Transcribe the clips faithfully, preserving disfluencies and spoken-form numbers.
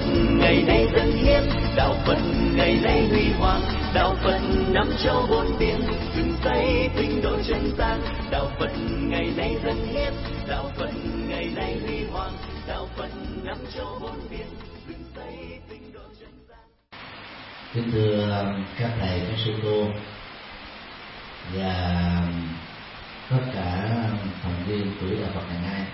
ngày nay dân hiến, đạo Phật ngày nay huy hoàng, đạo Phật năm châu bốn biển, dựng xây tinh độ chân gian. Đạo Phật ngày nay dân hiến, đạo Phật ngày nay huy hoàng, đạo Phật năm châu bốn biển, dựng xây tinh độ chân gian. Kính thưa các thầy, các sư cô và tất cả thành viên của đạo Phật ngày nay,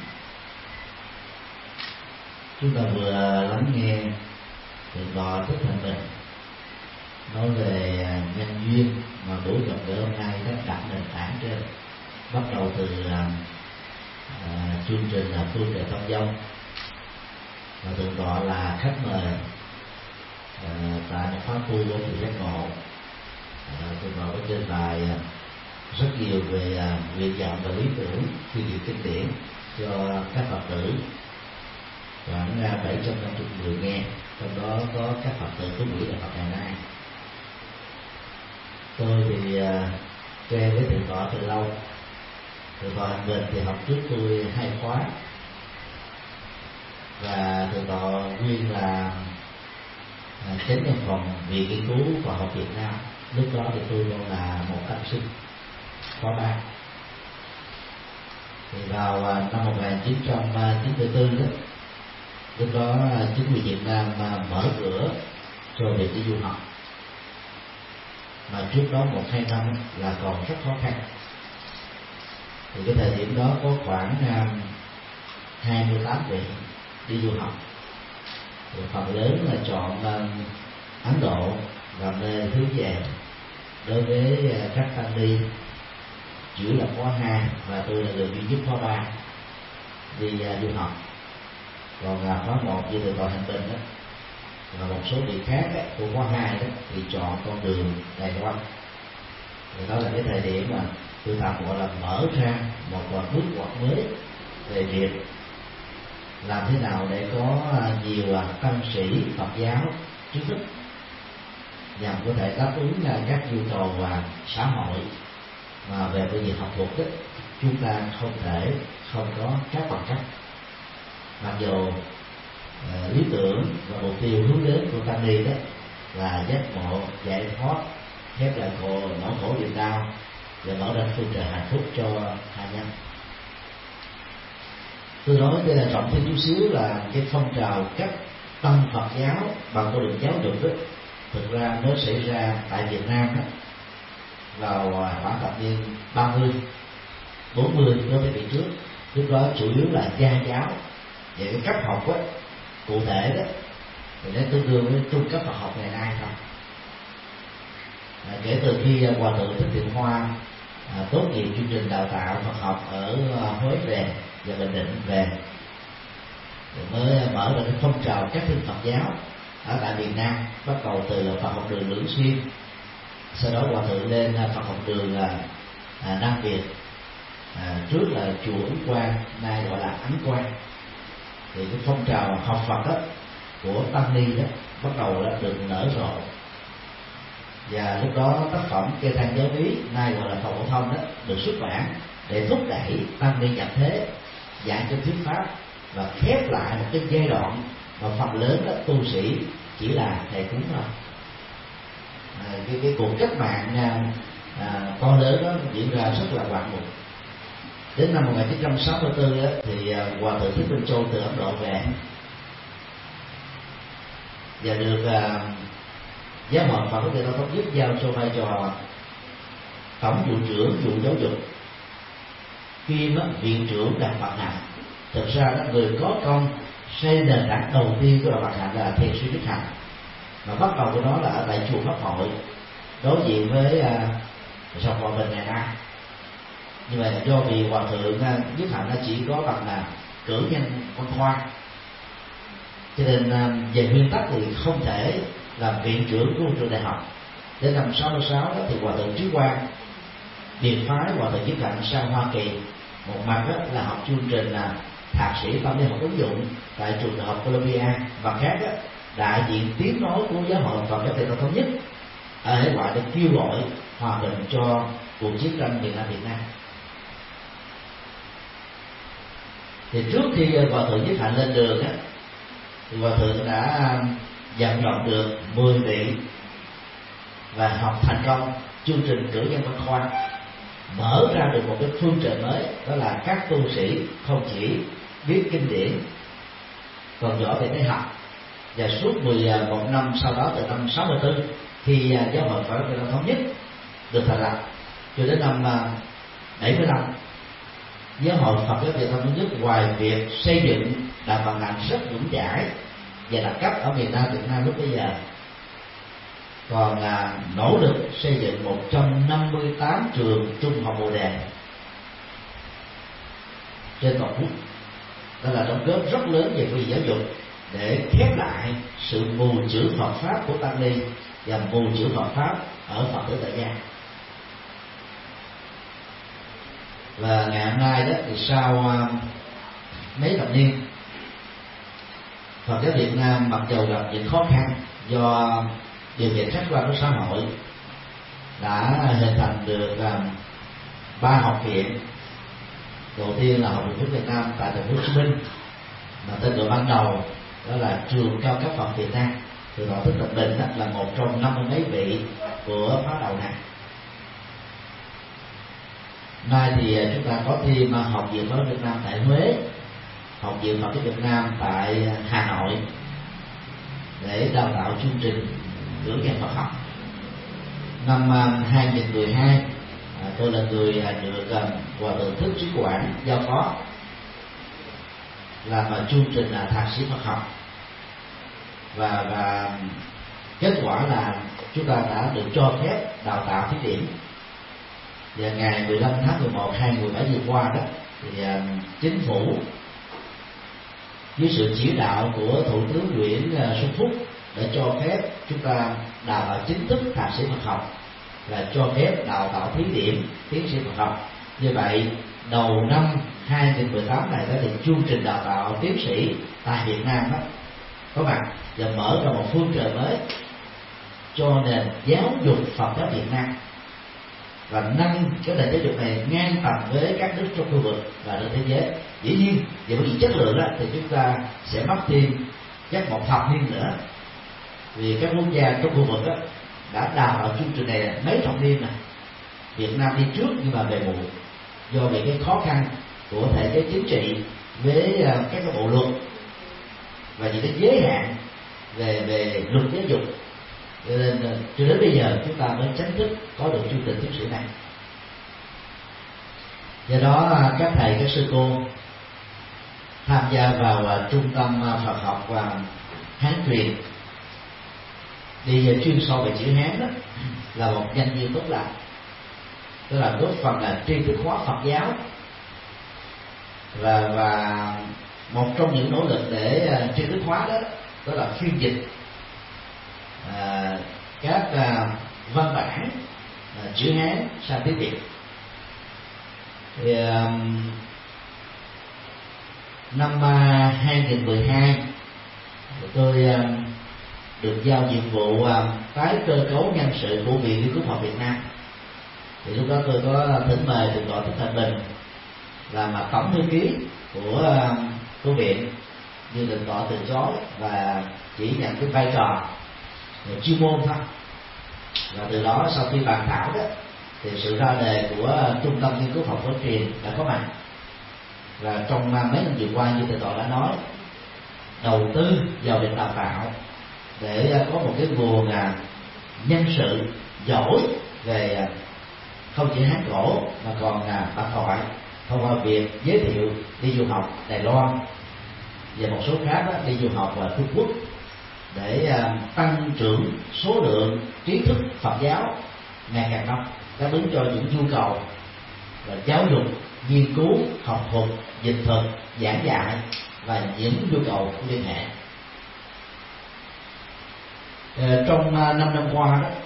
chúng ta vừa lắng nghe Thượng tọa Thích Thanh Bình nói về nhân duyên mà buổi gặp gỡ hôm nay đã đặt nền tảng trên, bắt đầu từ à, chương trình là Phương Trời Thông Dông, và Thượng tọa là khách mời à, tại một khóa tu của Thầy Giác Ngộ. à, Thượng tọa có trên bài à, rất nhiều về à, nguyện vọng và lý tưởng khi việc kinh điển cho các Phật tử, khoảng bảy trăm năm mươi người nghe, trong đó có các Phật tử của buổi đạo Phật ngày nay. Tôi thì uh, quen với Thượng tọa từ lâu. Thượng tọa Hành Bình thì học trước tôi hai khóa, và Thượng tọa nguyên là uh, chánh văn phòng Viện Nghiên cứu Khoa học Việt Nam. Lúc đó thì tôi còn là một học sinh khóa ba. Thì vào uh, năm một nghìn chín trăm chín mươi tư đó, lúc đó chính quyền Việt Nam mở cửa cho việc đi du học, mà trước đó một hai năm là còn rất khó khăn. Thì cái thời điểm đó có khoảng hai mươi tám vị đi du học, thì phần lớn là chọn Ấn Độ làm nơi thứ về. Đối với các tăng ni chỉ là khóa hai, và tôi là người duy nhất khóa ba đi du học. Còn là khóa một như Thượng tọa Hành Bình đó và một số vị khác ấy, của khóa hai đó thì chọn con đường Đài Loan. Thì đó là cái thời điểm mà tôi tạm gọi là mở ra một bước ngoặt mới về việc làm thế nào để có nhiều tăng sĩ Phật giáo trí thức nhằm có thể đáp ứng các nhu cầu và xã hội mà về cái việc học thuật đó, chúng ta không thể không có các bằng cấp. Mặc dù uh, lý tưởng và mục tiêu hướng đến của tăng ni đó là giác ngộ, giải thoát, khép lại khổ nỗi khổ niềm đau và mở ra phương trời hạnh phúc cho hạ nhân. Tôi nói đây là trọng thêm chút xíu là cái phong trào cấp tăng Phật giáo bằng con đường giáo dục đó, thực ra nó xảy ra tại Việt Nam đó vào khoảng thập niên ba mươi, bốn mươi đối với kỳ trước. Lúc đó chủ yếu là gia giáo. Về cái cấp học á, cụ thể đó thì nó tương đương với trung cấp Phật học ngày nay thôi. À, kể từ khi Hòa thượng Thích Thiện Hoa à, tốt nghiệp chương trình đào tạo Phật học ở à, Huế về và Bình Định về, thì mới mở ra cái phong trào các thiên Phật giáo ở tại Việt Nam, bắt đầu từ Phật học đường Lưỡng Xuyên, sau đó Hòa thượng lên Phật học đường là à, Nam Việt, à, trước là chùa Ấn Quang, nay gọi là Ấn Quang. Thì cái phong trào học Phật đó của tăng ni đó bắt đầu đã được nở rộ, và lúc đó tác phẩm Kê Thang Giáo Lý, nay gọi là Phật Phổ Thông đó, được xuất bản để thúc đẩy tăng ni nhập thế, dạy cho thuyết pháp và khép lại một cái giai đoạn mà phần lớn đó tu sĩ chỉ là thầy cúng thôi. À, cái, cái cuộc cách mạng à, con lớn đó diễn ra rất là ngoạn mục. Đến năm một nghìn chín trăm sáu mươi tư đó, thì Hòa thượng Thích Minh Châu từ Ấn Độ về và được uh, giáo hội Phật giáo Thống Nhất giao cho vai trò tổng vụ trưởng vụ giáo dục kiêm viện trưởng Đạo Phật Hạnh. Thực ra đó, người có công xây nền tảng đầu tiên của Đạo Phật Hạnh là Thiền sư Đức Hạnh, mà bắt đầu của nó là ở tại chùa Pháp Hội đối diện với uh, dòng Hòa Bình ngày nay. Nhưng mà do vì Hòa thượng Nhất Hạnh nó chỉ có bằng là cử nhân văn khoa, cho nên về nguyên tắc thì không thể làm viện trưởng của trường đại học. Đến năm sáu mươi sáu đó thì Hòa thượng Trí Quang điền phái Hòa thượng Nhất Hạnh sang Hoa Kỳ, một mặt đó là học chương trình là thạc sĩ tâm lý học ứng dụng tại trường đại học Columbia, và khác đó, đại diện tiếng nói của giáo hội Phật giáo Việt Nam Thống Nhất ở hải ngoại để kêu gọi hòa bình cho cuộc chiến tranh miền Nam Việt Nam. Thì trước khi Hòa thượng Nhất Hạnh lên đường á, thì Hòa Thượng đã vận động được mười vị và học thành công chương trình cử nhân văn khoa, mở ra được một cái phương trời mới, đó là các tu sĩ không chỉ biết kinh điển còn giỏi về cái học. Và suốt mười một năm sau đó, từ năm sáu mươi tư khi giáo hội Phật giáo Việt Nam thống nhất được thành lập cho đến năm bảy mươi lăm, giáo hội Phật giáo Việt Nam thống nhất ngoài việc xây dựng đã vận hành rất vững chãi và đặc cấp ở miền Nam Việt Nam lúc bây giờ, còn à, nỗ lực xây dựng một trăm năm mươi tám trường trung học Bồ Đề trên toàn quốc. Đó là đóng góp rất lớn về phương diện giáo dục để khép lại sự mù chữ Phật pháp của tăng ni và mù chữ Phật pháp ở Phật tử tại gia. Và ngày hôm nay đó thì sau uh, mấy thập niên, Phật giáo Việt Nam mặc dầu gặp những khó khăn do điều kiện khách quan của xã hội, đã hình thành được ba uh, học viện. Đầu tiên là Học viện Phật Việt Nam tại thành phố Hồ Chí Minh, mà tên gọi ban đầu đó là Trường Cao cấp Phật Việt Nam. Từ đó Thích Tập Bình đó là một trong năm mươi mấy vị của khóa đầu này. Nay thì chúng ta có thêm Học viện Phật Việt Nam tại Huế, Học viện Phật Việt Nam tại Hà Nội để đào tạo chương trình cử nhân Phật học. Năm hai nghìn mười hai, tôi là người được Hòa Thượng Thích Trí Quảng giao phó làm chương trình là thạc sĩ Phật học, và và kết quả là chúng ta đã được cho phép đào tạo thí điểm. Và ngày mười lăm tháng mười một hai nghìn mười bảy vừa qua đó thì uh, chính phủ dưới sự chỉ đạo của Thủ tướng Nguyễn uh, Xuân Phúc đã cho phép chúng ta đào tạo chính thức thạc sĩ Phật học và cho phép đào tạo thí điểm tiến sĩ Phật học. Như vậy đầu năm hai nghìn mười tám này đó thì chương trình đào tạo tiến sĩ tại Việt Nam đó có mặt và mở ra một phương trời mới cho nền giáo dục Phật giáo Việt Nam, và nâng cái nền giáo dục này ngang tầm với các nước trong khu vực và trên thế giới. Dĩ nhiên về vấn đề chất lượng đó, thì chúng ta sẽ mất thêm chắc một thập niên nữa, vì các quốc gia trong khu vực đó đã đào tạo chương trình này mấy thập niên này. Việt Nam đi trước nhưng mà về muộn, do về cái khó khăn của thể chế chính trị với các cái bộ luật và những cái giới hạn về về luật giáo dục, cho nên cho đến bây giờ chúng ta mới chính thức có được chương trình tiến sĩ này. Do đó các thầy các sư cô tham gia vào trung tâm Phật học và Hán truyền đi chuyên sâu về chữ Hán đó là một nhân duyên tốt lành, tức là góp phần là tri thức hóa Phật giáo, và và một trong những nỗ lực để tri thức hóa đó đó là phiên dịch à, các à, văn bản à, chữ Hán sang tiếng Việt. Thì, à, năm à, hai nghìn mười hai tôi à, được giao nhiệm vụ à, tái cơ cấu nhân sự của Viện Nghiên cứu Phật Việt Nam. Thì lúc đó tôi có thỉnh mời Thượng tọa Thích Thanh Bình làm mà tổng thư ký của uh, của viện, nhưng Thượng tọa từ chối và chỉ nhận cái vai trò chuyên môn thôi. Và từ đó sau khi bàn thảo đó thì sự ra đề của uh, trung tâm nghiên cứu Phật giáo truyền đã có mặt. Và trong uh, mấy năm vừa qua, như Thượng tọa đã nói, đầu tư vào việc đào tạo để uh, có một cái nguồn uh, nhân sự giỏi về uh, không chỉ hát cổ mà còn là bản thoại, thông qua việc giới thiệu đi du học Đài Loan và một số khác đó, đi du học ở Trung Quốc để uh, tăng trưởng số lượng trí thức Phật giáo ngày càng đông, đáp ứng cho những nhu cầu là giáo dục, nghiên cứu, học thuật, dịch thuật, giảng dạy và những nhu cầu liên hệ. Uh, trong uh, năm năm qua đó,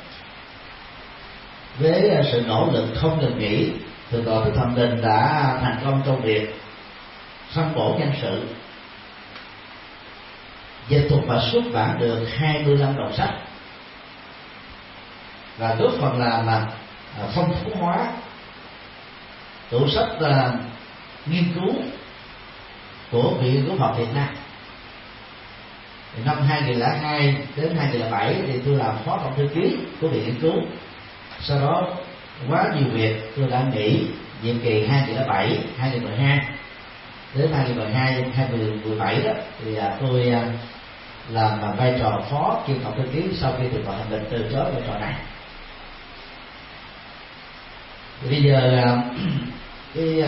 với sự nỗ lực không ngừng nghỉ, Thượng tọa Thích Thanh Bình đã thành công trong việc phân bổ nhân sự, dịch thuật và xuất bản được hai mươi lăm đầu sách, và góp phần làm là phong phú hóa tủ sách uh, nghiên cứu của Viện Nghiên cứu Phật Việt Nam. Thì năm hai nghìn lẻ hai đến hai nghìn lẻ bảy thì tôi làm phó tổng thư ký của viện nghiên cứu. Sau đó quá nhiều việc tôi đã nghỉ nhiệm kỳ hai nghìn lẻ bảy hai nghìn mười hai đến hai nghìn mười hai hai nghìn mười bảy đó, thì tôi làm vai trò phó kiêm tổng thư ký sau khi được Tòa Hành Bình từ chối vai trò này. Thì bây giờ cái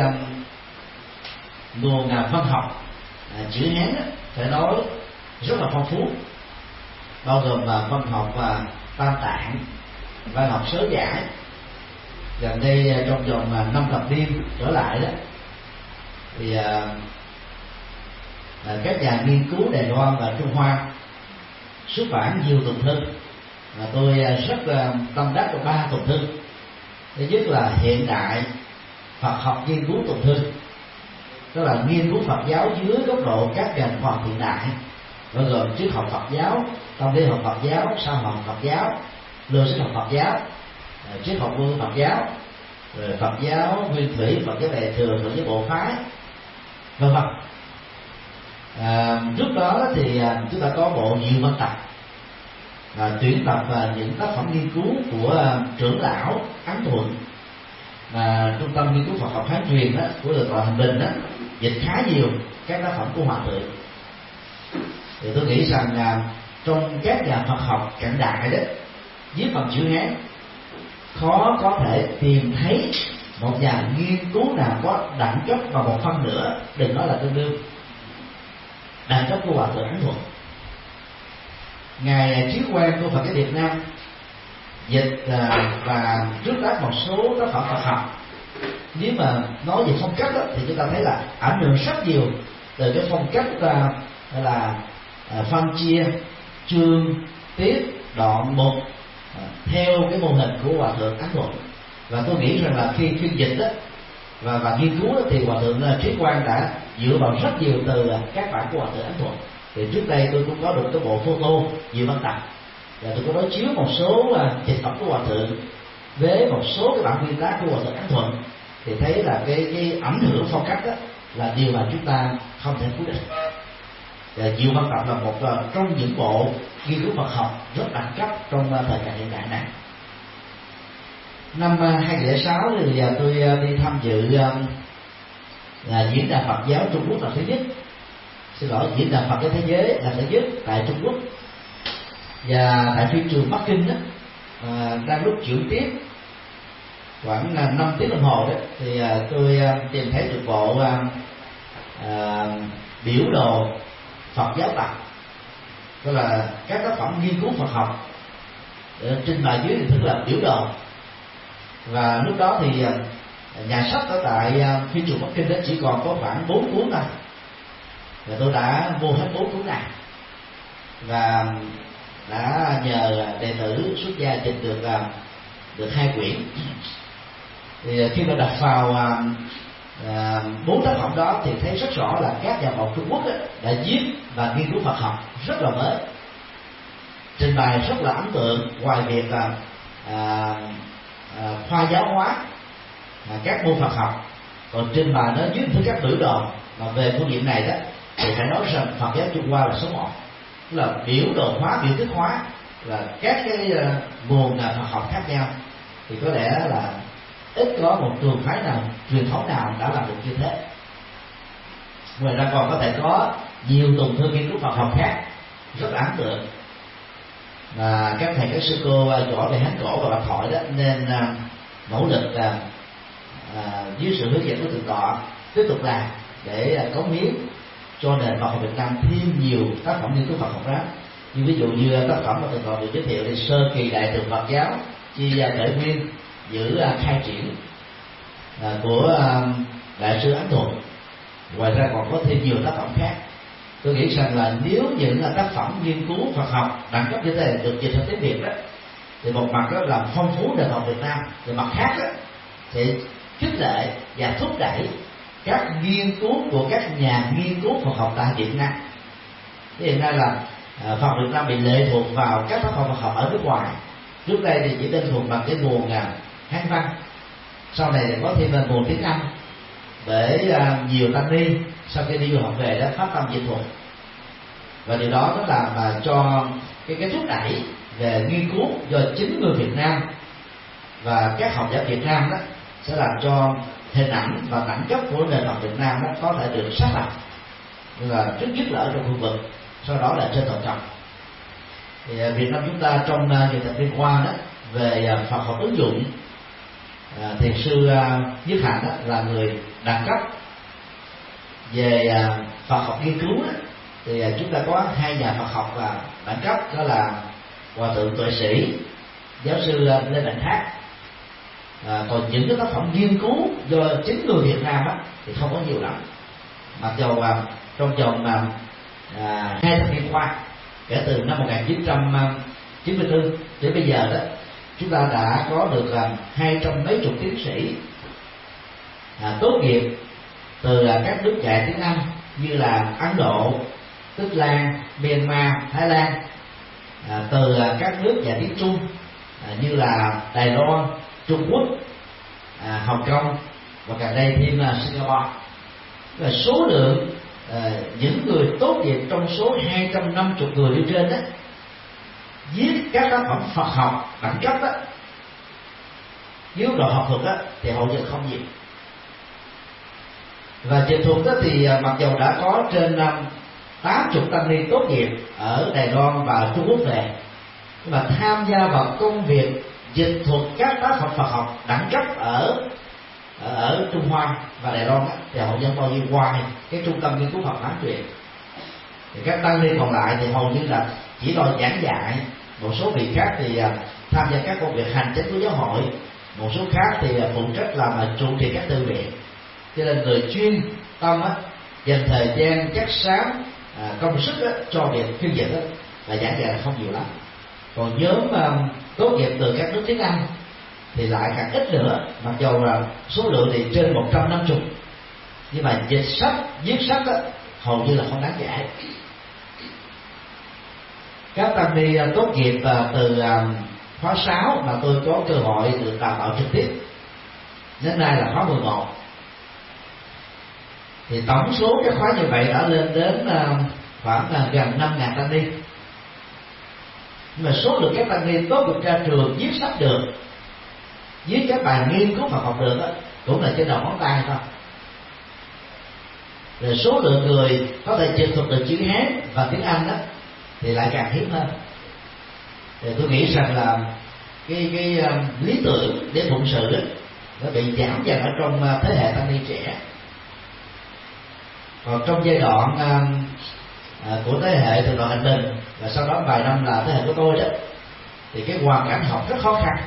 nguồn văn học chữ Hán phải nói rất là phong phú, bao gồm văn học và tam tạng, văn học sớ giải. Gần đây trong vòng năm thập niên trở lại đó thì à, à, các nhà nghiên cứu Đài Loan và Trung Hoa xuất bản nhiều tụng thư, và tôi rất à, tâm đắc của ba tụng thư. Thứ nhất là hiện đại Phật học nghiên cứu tụng thư, đó là nghiên cứu Phật giáo dưới góc độ các ngành khoa học hiện đại, bao gồm triết học Phật giáo, tâm lý học Phật giáo, xã hội học Phật giáo, logic học Phật giáo, triết học vô Phật giáo, rồi Phật giáo nguyên thủy, Phật giáo đại thừa, Phật giáo bộ phái, vân vân. À, trước đó thì chúng ta có bộ Diệu Văn Tập, à, tuyển tập à, những tác phẩm nghiên cứu của à, trưởng lão Ấn Thuận, mà trung tâm nghiên cứu Phật học Hán truyền đó của được Tòa Hành Bình đó dịch khá nhiều các tác phẩm của Hòa Thượng. Thì tôi nghĩ rằng à, trong các nhà Phật học cận đại đó viết bằng chữ Hán khó có thể tìm thấy một nhà nghiên cứu nào có đẳng cấp và một phân nữa, đừng nói là tương đương đẳng cấp của Hòa Thượng Ấn Thuận. Ngài Trí Quang của Phật giáo Việt Nam dịch à, và trước đó một số tác phẩm Phật học. Nếu mà nói về phong cách đó, thì chúng ta thấy là ảnh hưởng rất nhiều từ cái phong cách à, là à, phân chia chương tiết đoạn mục à, theo cái mô hình của Hòa Thượng Ấn Thuận. Và tôi nghĩ rằng là khi phiên dịch đó và và nghiên cứu đó, thì Hòa Thượng Trí Quang đã dựa vào rất nhiều từ các bản của Hòa Thượng Ấn Thuận. Thì trước đây tôi cũng có được cái bộ photo Diệu Văn Tập, và tôi có đối chiếu một số dịch phẩm của Hòa Thượng với một số cái bản nguyên tác của Hòa Thượng Ấn Thuận, thì thấy là cái cái ảnh hưởng phong cách đó là điều mà chúng ta không thể phủ định. Diệu Văn Tập là một trong những bộ nghiên cứu Phật học rất đẳng cấp trong thời đại hiện đại này. Năm hai nghìn lẻ sáu thì tôi đi tham dự là diễn đàn Phật giáo Trung Quốc lần thứ nhất, xin lỗi diễn đàn Phật giáo thế giới lần thứ nhất tại Trung Quốc. Và tại phi trường Bắc Kinh đó, à, đang lúc chuyển tiếp khoảng năm tiếng đồng hồ đó, thì à, tôi à, tìm thấy được bộ à, à, biểu đồ Phật giáo tập, đó là các tác phẩm nghiên cứu Phật học trình bày dưới hình thức là biểu đồ. Và lúc đó thì à, nhà sách ở tại à, phi trường Bắc Kinh đó chỉ còn có khoảng bốn cuốn thôi, và tôi đã mua hết bốn cuốn này và đã nhờ đệ tử xuất gia dịch được được hai quyển. Thì khi mà đọc vào bốn tác phẩm đó thì thấy rất rõ là các nhà học Trung Quốc ấy, đã viết và nghiên cứu Phật học rất là mới, trình bày rất là ấn tượng. Ngoài việc là à, à, khoa giáo hóa à, các môn Phật học, còn trình bày nó dưới thứ các biểu đồ. Mà về phương diện này đó thì phải nói rằng Phật giáo Trung Hoa là số một, là biểu đồ hóa, biểu thức hóa, là các cái uh, nguồn uh, Phật học khác nhau, thì có lẽ là ít có một trường phái nào, truyền thống nào đã làm được như thế. Ngoài ra còn có thể có nhiều tùng thư nghiên cứu Phật học khác rất ấn tượng, và các thầy các sư cô uh, giỏi về Hán cổ và Bạch Thoại đó nên uh, nỗ lực uh, uh, dưới sự hướng dẫn của thượng tọa tiếp tục làm để uh, cống hiến cho nền Phật học Việt Nam thêm nhiều tác phẩm nghiên cứu Phật học khác. Như ví dụ như tác phẩm mà thượng tọa được giới thiệu thì sơ kỳ đại thừa Phật giáo chia ra khởi nguyên giữ khai triển của đại sư Ấn Thuận. Ngoài ra còn có thêm nhiều tác phẩm khác. Tôi nghĩ rằng là nếu những tác phẩm nghiên cứu Phật học đẳng cấp như thế này được dịch thành tiếng Việt đó, thì một mặt đó là phong phú nền học Việt Nam, thì mặt khác đó thì khích lệ và thúc đẩy các nghiên cứu của các nhà nghiên cứu Phật học tại Việt Nam. Hiện nay là à, Phật Việt Nam bị lệ thuộc vào các tác phẩm Phật học ở nước ngoài. Trước đây thì chỉ đơn thuần bằng cái nguồn à, Hán văn, sau này thì có thêm là nguồn tiếng Anh, để à, nhiều tăng ni sau khi đi du học về đã phát tâm dịch thuật. và điều đó nó làm mà cho cái cái thúc đẩy về nghiên cứu do chính người Việt Nam và các học giả Việt Nam đó sẽ làm cho hình ảnh và đẳng cấp của nền Phật Việt Nam đó có thể được xác lập, là trước nhất là ở trong khu vực, sau đó là trên toàn cầu. Thì Việt Nam chúng ta trong nhiều thập niên qua đó về Phật học ứng dụng, thiền sư Nhất Hạnh đó là người đẳng cấp. Về Phật học nghiên cứu đó, thì chúng ta có hai nhà Phật học và đẳng cấp, đó là Hòa thượng Tuệ Sĩ, giáo sư Lê Mạnh Thác. À, còn những cái tác phẩm nghiên cứu do chính người Việt Nam á, thì không có nhiều lắm. Mặc dù à, trong vòng à, hai thập niên qua, kể từ năm một nghìn chín trăm chín mươi tư đến bây giờ đó, chúng ta đã có được à, hai trăm mấy chục tiến sĩ à, tốt nghiệp từ à, các nước dạy tiếng Anh như là Ấn Độ, Tích Lan, Myanmar, Thái Lan, à, từ à, các nước dạy tiếng Trung à, như là Đài Loan, Trung Quốc, à, Hồng Kông và gần đây thêm là Singapore. Và số lượng à, những người tốt nghiệp trong số hai trăm năm mươi người nêu trên đó viết các tác phẩm Phật học đẳng cấp đó, dưới độ học thuật đó, thì hầu như không nhiều. Và dịch thuật đó thì mặc dù đã có trên tám mươi tăng ni tốt nghiệp ở Đài Loan và Trung Quốc về, nhưng mà tham gia vào công việc dịch thuật các tác phẩm Phật học đẳng cấp ở ở, ở Trung Hoa và Đài Loan đó, thì hầu như bao nhiêu ngoài cái trung tâm nghiên cứu Phật Hán truyền. Thì các tăng ni còn lại thì hầu như là chỉ lo giảng dạy, một số vị khác thì tham gia các công việc hành chính của giáo hội, một số khác thì phụ trách làm trụ trì các thư viện. Cho nên người chuyên tâm á, dành thời gian chắc xám à, công sức á, cho việc phiên dịch á, là giảng dạy là không nhiều lắm. Còn nhóm uh, tốt nghiệp từ các nước tiếng Anh thì lại càng ít nữa, mặc dù là số lượng thì trên một trăm năm mươi, nhưng mà dịch sách, viết sách á, hầu như là không đáng kể. Các tăng ni uh, tốt nghiệp uh, từ uh, khóa sáu mà tôi có cơ hội được đào tạo trực tiếp đến nay là khóa mười một, thì tổng số các khóa như vậy đã lên đến uh, khoảng uh, gần năm nghìn tăng ni. Nhưng mà số lượng các tăng ni tốt nghiệp ra trường viết sách được, viết các bài nghiên cứu Phật học được đó, cũng là trên đầu ngón tay thôi. Rồi số lượng người có thể dịch thuật được chữ Hán và tiếng Anh đó thì lại càng hiếm hơn. Thì tôi nghĩ rằng là cái cái um, lý tưởng để phụng sự đó, nó bị giảm dần ở trong uh, thế hệ tăng ni trẻ. Còn trong giai đoạn um, À, của thế hệ từ đoàn hành bình và sau đó vài năm là thế hệ của tôi đó, thì cái hoàn cảnh học rất khó khăn.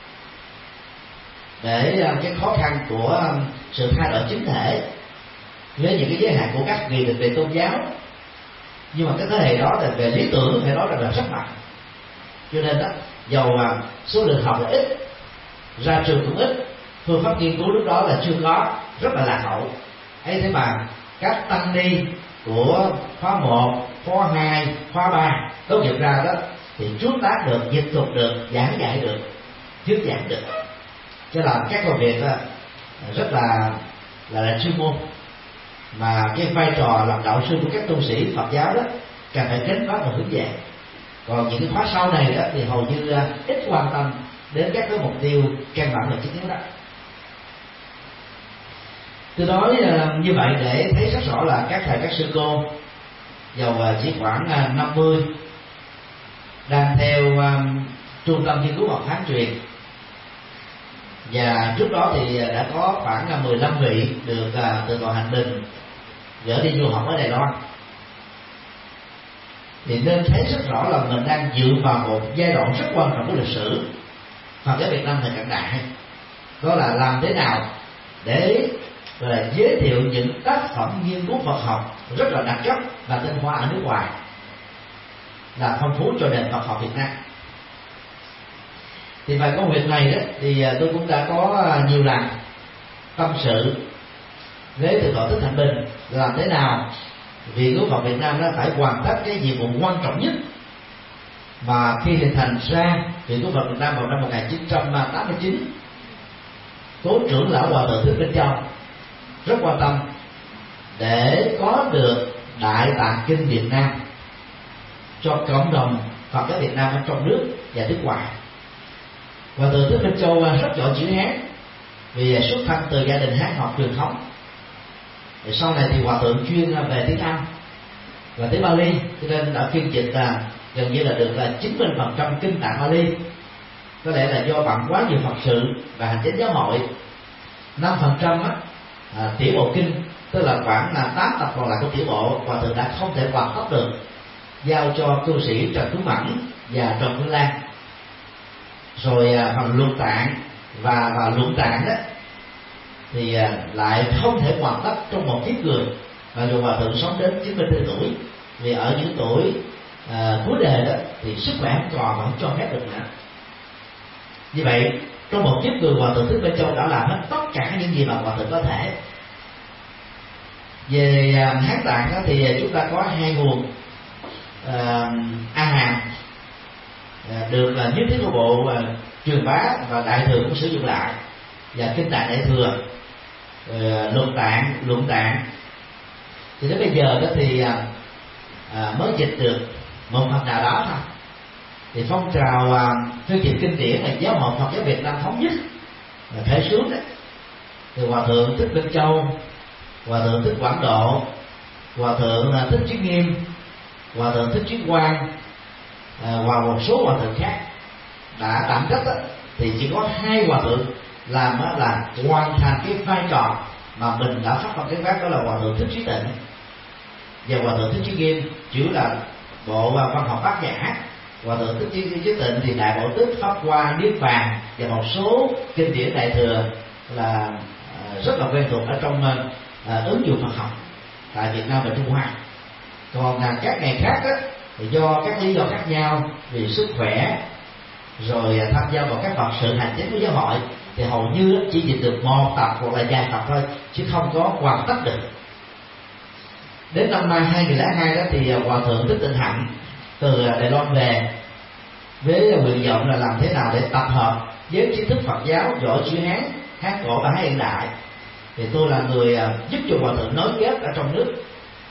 Để cái khó khăn của sự thay đổi chính thể với những cái giới hạn của các nghị định về tôn giáo, nhưng mà cái thế hệ đó là về lý tưởng hay đó là, là rất mạnh. Cho nên đó, dầu số lượng học là ít, ra trường cũng ít, phương pháp nghiên cứu lúc đó là chưa có, rất là lạc hậu. ấy thế mà các tăng ni của khóa một, khóa hai, khóa ba tốt nghiệp ra đó thì trước tác được, dịch thuật được, giảng dạy được, thuyết giảng được, cho làm các công việc đó rất là là, là chuyên môn. Mà cái vai trò làm đạo sư của các tu sĩ Phật giáo đó cần phải kết phát và hướng dẫn. Còn những cái khóa sau này đó thì hầu như ít quan tâm đến các cái mục tiêu căn bản là chính yếu đó. Tôi nói như vậy để thấy rất rõ là các thầy các sư cô dầu chỉ khoảng năm mươi đang theo um, trung tâm nghiên cứu Phật Hán truyền, và trước đó thì đã có khoảng mười lăm vị được uh, từ đoàn hành bình gửi đi du học ở Đài Loan. Thì nên thấy rất rõ là mình đang dựa vào một giai đoạn rất quan trọng của lịch sử Phật giáo Việt Nam thời cận đại, đó là làm thế nào để là giới thiệu những tác phẩm nghiên cứu Phật học rất là đặc cấp và tinh hoa ở nước ngoài, là phong phú cho nền Phật học Việt Nam. Thì về công việc này đó thì tôi cũng đã có nhiều lần tâm sự với thượng tọa Thích Thanh Bình là làm thế nào Viện Cứu Phật Việt Nam nó phải hoàn tất cái nhiệm vụ quan trọng nhất mà khi hình thành ra Viện Cứu Phật Việt Nam vào năm một nghìn chín trăm tám mươi chín. Cố trưởng lão Hòa thượng Thích Minh Châu rất quan tâm để có được Đại Tạng Kinh Việt Nam cho cộng đồng Phật giáo Việt Nam ở trong nước và nước ngoài. Hòa thượng Thích Minh Châu rất giỏi chữ Hán vì xuất thân từ gia đình Hán học truyền thống. Rồi sau này thì hòa thượng chuyên về tiếng Anh và tiếng Bali, cho nên đã phiên dịch là gần như là được là chín mươi phần trăm kinh tạng Bali. Có lẽ là do bận quá nhiều Phật sự và hành chính giáo hội. Năm phần trăm à, tiểu bộ kinh, tức là khoảng là tám tập còn lại của tiểu bộ, hòa thượng đã không thể hoàn tất được, giao cho cư sĩ Trần Tuấn Mẫn và Trần Phương Lan. Rồi à, phần luận tạng và và luận tạng đó thì à, lại không thể hoàn tất trong một kiếp người, mặc dù hòa thượng sống đến chín mươi tư tuổi. Vì ở những tuổi à, cuối đời đó thì sức khỏe không còn mà không cho phép được nữa. Như vậy trong một kiếp người, hòa thượng Thích Minh Châu đã làm hết tất cả những gì mà hòa thượng có thể. Về à, Hán tạng đó thì chúng ta có hai nguồn. à, A Hàm à, được là nhất thiết của bộ à, truyền bá và đại thừa cũng sử dụng lại, và kinh tạng đại thừa, à, luận tạng, luận tạng. Thì đến bây giờ đó thì à, à, mới dịch được một phần nào đó thôi. Thì phong trào à, phiên dịch kinh điển là giáo hội Phật giáo Việt Nam thống nhất là thể xuống đấy. Thì hòa thượng Thích Minh Châu, hòa thượng Thích Quảng Độ, hòa thượng à, Thích Chí Nghiêm, hòa thượng Thích Chí Quang à, và một số hòa thượng khác đã đảm trách đó, thì chỉ có hai hòa thượng làm đó là hoàn thành cái vai trò mà mình đã phát trong cái bát, đó là hòa thượng Thích Chí Tịnh và hòa thượng Thích Chí Nghiêm chữ là bộ văn học Bát Nhã. Hòa thượng Thích Chí, Chí Tịnh thì đại bộ tích, Pháp Hoa, Niết Bàn và một số kinh điển đại thừa là à, rất là quen thuộc ở trong à, ứng dụng Phật học tại Việt Nam và Trung Hoa. Còn à, các ngày khác đó, thì do các lý do khác nhau, vì sức khỏe rồi à, tham gia vào các phật sự hành chính của giáo hội, thì hầu như chỉ dịch được một tập hoặc là vài tập thôi, chứ không có hoàn tất được. Đến năm hai không không hai đó thì hòa thượng Thích Tịnh Hạnh từ Đài Loan về với nguyện vọng là làm thế nào để tập hợp với trí thức Phật giáo giỏi chữ Hán, Hán cổ và Hán hiện đại. Thì tôi là người giúp cho hòa thượng nối kết ở trong nước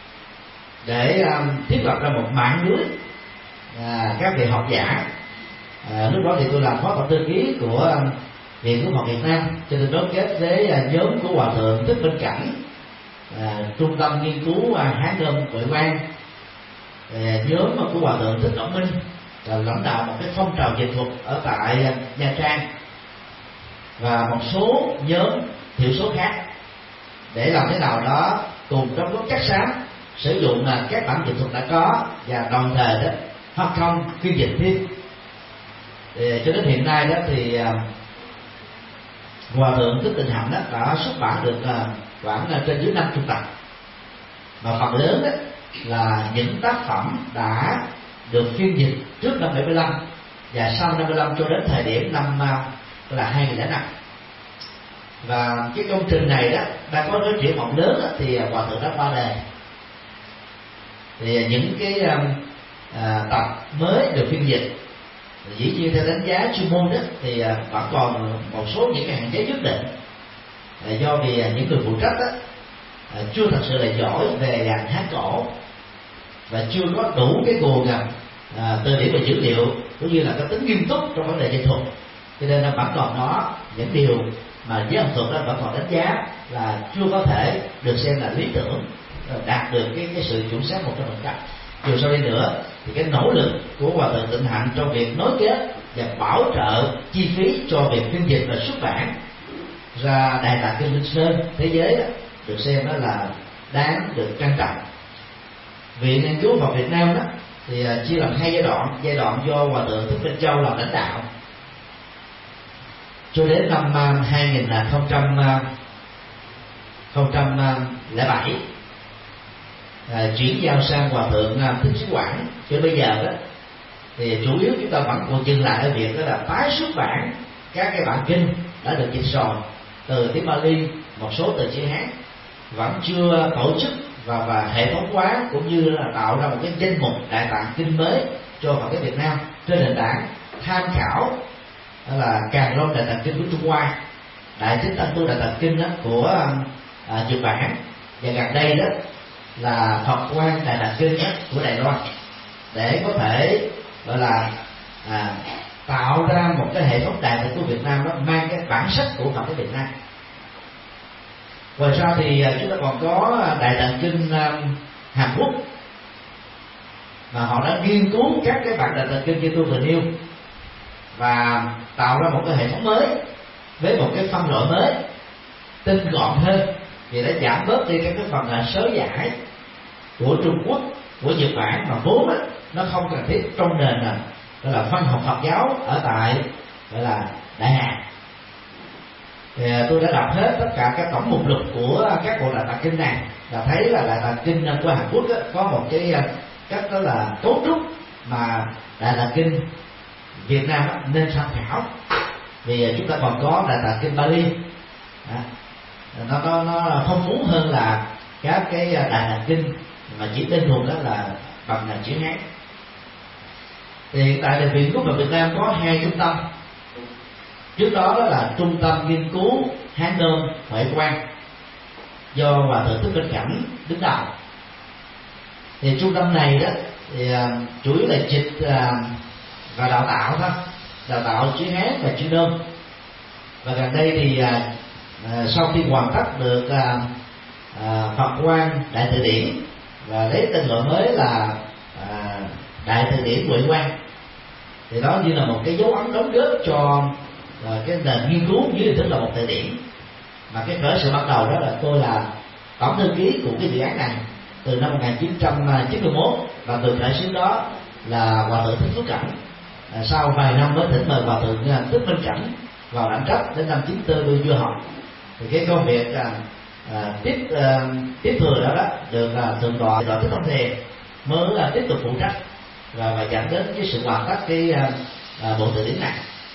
để thiết lập ra một mạng lưới à, các vị học giả. À, lúc đó thì tôi làm phó tổng thư ký của Viện của Phật Việt Nam, cho nên nối kết với nhóm của hòa thượng Thích Minh Cảnh, à, trung tâm nghiên cứu à, Hán Nôm Huệ Quang, à, nhóm của hòa thượng Thích Quảng Minh là lãnh đạo một cái phong trào dịch thuật ở tại Nha Trang, và một số nhóm thiểu số khác, để làm thế nào đó cùng đóng góp chắc xám sử dụng là các bản dịch thuật đã có, và đồng thời đó phát công phiên dịch thêm. Thì cho đến hiện nay đó thì à, hòa thượng Thích Tịnh Hạnh đó đã xuất bản được à, khoảng à, trên dưới năm mươi tập, mà phần lớn đó là những tác phẩm đã được phiên dịch trước năm bảy mươi lăm và sau năm mươi lăm cho đến thời điểm năm à, là hai nghìn lẻ năm. Và cái công trình này đó đã có cái triển vọng lớn đó, thì hòa thượng đã qua đời. Thì những cái à, à, tập mới được phiên dịch, dĩ nhiên theo đánh giá chuyên môn đó thì vẫn còn một số những cái hạn chế nhất định, do vì những người phụ trách đó chưa thật sự là giỏi về Hán cổ và chưa có đủ cái nguồn à, từ điển và dữ liệu cũng như là cái tính nghiêm túc trong vấn đề dịch thuật, cho nên là vẫn còn đó những điều mà giới học thuật đó vẫn còn đánh giá là chưa có thể được xem là lý tưởng, đạt được cái cái sự chuẩn xác một trăm phần trăm. Dù sao đi nữa thì cái nỗ lực của hòa thượng Tịnh Hạnh trong việc nối kết và bảo trợ chi phí cho việc phiên dịch và xuất bản ra Đại Tạng Kinh Linh Sơn thế giới đó, được xem đó là đáng được trân trọng. Viện Nghiên cứu Phật Việt Nam đó thì chia làm hai giai đoạn. Giai đoạn do hòa thượng Thích Minh Châu làm lãnh đạo cho đến năm hai nghìn không trăm lẻ bảy, À, chuyển giao sang hòa thượng à, Thích Chí Quảng. Cho bây giờ đó thì chủ yếu chúng ta vẫn còn dừng lại ở việc đó là tái xuất bản các cái bản kinh đã được dịch rồi từ tiếng Bali, một số từ chữ Hán, vẫn chưa tổ chức và và hệ thống hóa cũng như là tạo ra một cái danh mục Đại Tạng Kinh mới cho Phật giáo Việt Nam trên nền tảng tham khảo là Càn Long Đại Tạng Kinh của Trung Hoa, Đại Chính Tăng Tu Đại Tạng Kinh đó của à, Nhật Bản, và gần đây đó là Phật Quang Đại Tạng Kinh của Đài Loan. để có thể gọi là à, tạo ra một cái hệ thống đại tạng của Việt Nam đó mang cái bản sắc của Phật ở Việt Nam. Ngoài ra thì chúng ta còn có Đại Tạng Kinh Hàn Quốc, mà họ đã nghiên cứu các cái bản Đại Tạng Kinh như tôi vừa nêu và tạo ra một cái hệ thống mới với một cái phân loại mới tinh gọn hơn, vì đã giảm bớt đi các cái phần là sớ giải của Trung Quốc, của Nhật Bản mà vốn đó, nó không cần thiết trong nền là gọi là văn học Phật giáo ở tại gọi là Đại Hàn. Thì tôi đã đọc hết tất cả các tổng mục lục của các bộ Đại Tạng Kinh này, và thấy là Đại Tạng Kinh của Hàn Quốc đó, có một cái cách đó là cấu trúc mà Đại Tạng Kinh Việt Nam nên tham khảo, vì chúng ta còn có Đại Tạng Kinh Bali, nó nó nó phong phú hơn là các cái Đại Tạng Kinh mà chỉ đơn thuần đó là bằng chữ Hán. Thì hiện tại là Viện Quốc Phật Việt Nam có hai trung tâm. Trước đó đó là Trung tâm Nghiên cứu Hán Nôm Huệ Quang do Hòa Thượng Thích Minh Cảnh đứng đầu. Thì trung tâm này đó thì uh, chủ yếu là dịch uh, và đào tạo thôi, đào tạo chữ Hán và chữ Nôm. Và gần đây thì uh, uh, sau khi hoàn tất được uh, uh, Phật Quang Đại Từ Điển và lấy tên gọi mới là uh, Đại Từ Điển Huệ Quang, thì đó như là một cái dấu ấn đóng góp cho uh, cái nền nghiên cứu dưới hình thức là một từ điển. Mà cái khởi sự ban đầu đó là tôi là tổng thư ký của cái dự án này từ năm một nghìn chín trăm chín mươi mốt, và từ khởi xướng đó là Hòa Thượng Thích Phước Cảnh. À, sau vài năm mới thỉnh mời Hòa Thượng Thích Minh Cảnh vào đảm trách, đến năm chín tư tôi chưa học. Thì cái công việc à, à, tiếp à, tiếp thừa đó, đó được à, thượng tọa tọa Thích Thông Thề mới à, tiếp tục phụ trách, và, và dẫn đến cái sự hoàn tất cái à, à, bộ từ điển này.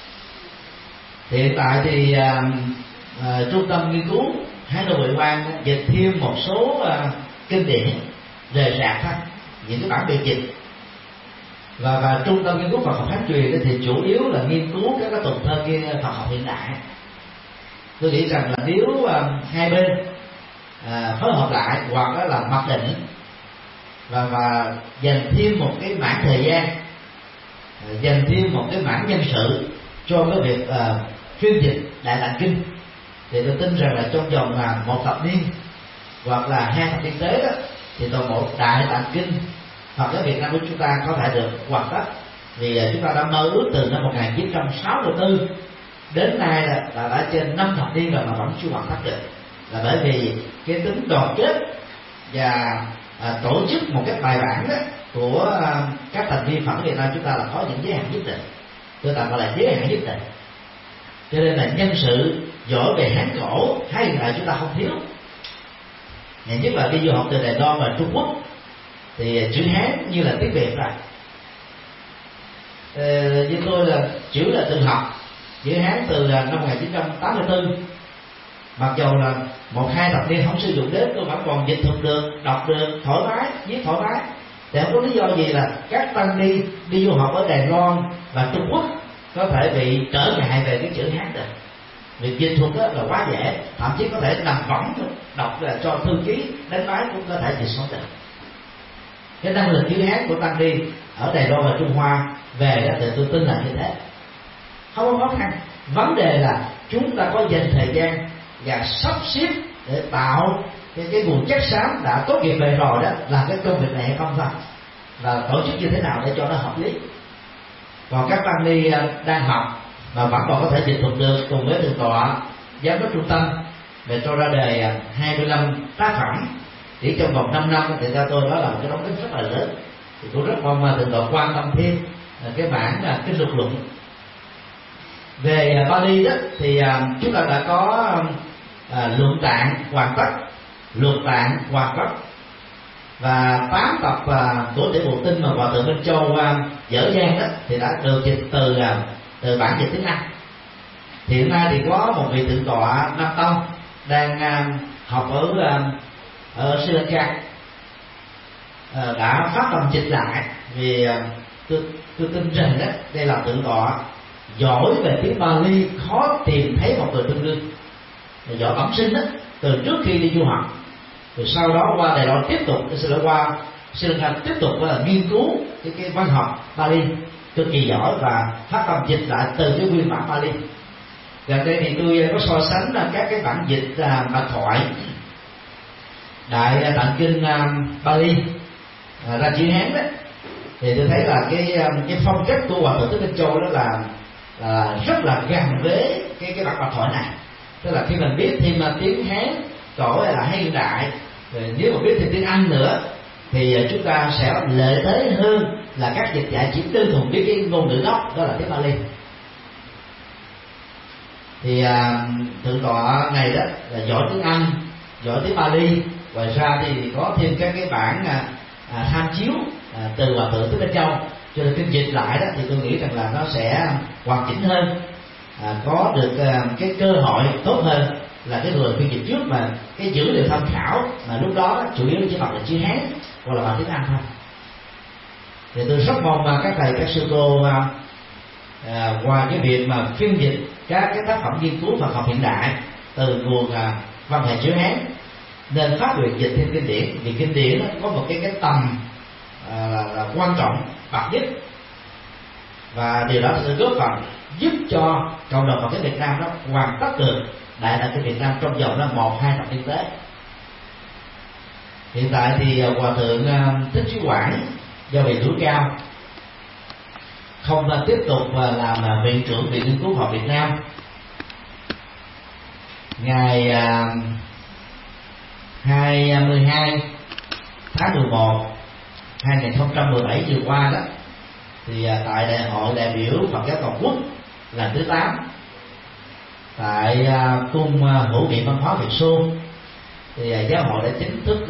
Thì hiện tại thì à, à, trung tâm nghiên cứu Hán Nôm Huệ Quang dịch thêm một số à, kinh điển rời rạc thôi, những cái bản biệt dịch, và và trung tâm nghiên cứu Phật học Hán truyền thì chủ yếu là nghiên cứu các cái tuần thơ kia Phật học hiện đại. Tôi nghĩ rằng là nếu uh, hai bên uh, phối hợp lại hoặc đó là mặc định và và dành thêm một cái mảng thời gian, uh, dành thêm một cái mảng nhân sự cho cái việc uh, phiên dịch Đại Tạng Kinh, thì tôi tin rằng là trong vòng là một thập niên hoặc là hai thập niên tới đó, thì toàn bộ Đại Tạng Kinh Phật giáo Việt Nam của chúng ta có thể được hoàn tất. Vì chúng ta đã mơ ước từ năm một nghìn chín trăm sáu mươi tư đến nay là, là đã trên năm thập niên rồi mà vẫn chưa hoàn tất được, là bởi vì cái tính đoàn kết và à, tổ chức một cái bài bản đó của à, các thành viên Phật Việt Nam chúng ta là có những giới hạn nhất định, tôi tạm gọi là giới hạn nhất định. Cho nên là nhân sự giỏi về Hán cổ hay hiện đại chúng ta không thiếu. Nhất là đi du học từ Đài Loan và Trung Quốc thì chữ Hán như là tiếng Việt rồi. Ờ, như tôi là chữ là tự học chữ Hán từ năm một nghìn chín trăm tám mươi tư, mặc dù là một hai thập niên không sử dụng đến, tôi vẫn còn dịch thuật được, đọc được thoải mái, viết thoải mái. Thì không có lý do gì là các tăng đi đi du học ở Đài Loan và Trung Quốc có thể bị trở ngại về cái chữ Hán được. Việc dịch thuật đó là quá dễ, thậm chí có thể nằm võng đọc là cho thư ký đánh máy cũng có thể dịch sống được. Cái năng lực chữ Hán của tăng đi ở Đài Loan và Trung Hoa về đó thì tôi tin là như thế, không có khó khăn. Vấn đề là chúng ta có dành thời gian và sắp xếp để tạo cái, cái nguồn chất xám đã tốt nghiệp về rồi đó, là cái công việc này hay không thôi, và tổ chức như thế nào để cho nó hợp lý. Còn các tăng ni đang học mà vẫn còn có thể dịch thuật được, cùng với thượng tọa giám đốc trung tâm để cho ra đời hai mươi lăm tác phẩm chỉ trong vòng năm năm, thì theo tôi đó là một cái đóng góp rất là lớn. Thì tôi rất mong thượng tọa quan tâm thêm cái bản kinh lục luận. Về Bali đó thì chúng ta đã có luận tạng hoàn tất, luật tạng hoàn tất, và tám tập của Tiểu Bộ Tinh mà Hòa Thượng Minh Châu dở dang đó thì đã được dịch từ từ bản dịch tiếng Anh. Thì hiện nay thì có một vị thượng tọa Nam Tông đang học ở ở Sri Lanka đã phát tâm dịch lại, vì tôi, tôi tin rằng đó đây là thượng tọa giỏi về tiếng Bali, khó tìm thấy một người tương đương, giỏi bẩm sinh đó từ trước khi đi du học, rồi sau đó qua Đài Loan tiếp tục, xin lỗi, qua Sri Lanka tiếp tục là nghiên cứu cái, cái văn học Pali cực kỳ giỏi và phát tâm dịch lại từ cái nguyên bản Pali. Gần đây thì tôi có so sánh là các cái bản dịch à, bạch thoại đại tạng kinh à, Pali à, ra chữ Hán đó, thì tôi thấy là cái cái phong cách của Hòa Thượng Thích Minh Châu đó là, là rất là gần với cái cái bản bạch thoại này. Tức là khi mình biết thêm tiếng Hán cổ hay là hiện đại, rồi nếu mà biết thêm tiếng Anh nữa thì chúng ta sẽ lợi thế hơn là các dịch giả chỉ đơn thuần biết cái ngôn ngữ gốc đó là tiếng Pali. Thì à, thượng tọa này đó là giỏi tiếng Anh, giỏi tiếng Pali, ngoài ra thì có thêm các cái bản à, à, tham chiếu à, từ Hòa Thượng Thích Minh Châu, cho nên cái dịch lại đó thì tôi nghĩ rằng là nó sẽ hoàn chỉnh hơn, à, có được à, cái cơ hội tốt hơn là cái người phiên dịch trước, mà cái dữ liệu tham khảo mà lúc đó chủ yếu chỉ bằng là chữ Hán hoặc là bằng tiếng Anh thôi. Thì tôi rất mong mà các thầy các sư cô à, à, ngoài cái việc mà phiên dịch các cái tác phẩm nghiên cứu Phật học hiện đại từ nguồn à, văn hệ chữ Hán, nên phát nguyện dịch thêm kinh điển, vì kinh điển nó có một cái cái tầm à, là, là quan trọng bậc nhất, và điều đó sẽ góp phần giúp cho cộng đồng Phật giáo Việt Nam nó hoàn tất được đại tạng kinh Việt Nam trong vòng là một hai thập niên tới. Hiện tại thì Hòa Thượng Thích Trí Quảng do bị tuổi cao không tiếp tục làm viện trưởng Viện Nghiên cứu Phật Việt Nam. Ngày hai mươi hai tháng mười một hai nghìn không trăm mười bảy vừa qua đó, thì tại đại hội đại biểu Phật giáo toàn quốc lần thứ tám tại cung hữu nghị văn hóa Việt Xô, thì giáo hội đã chính thức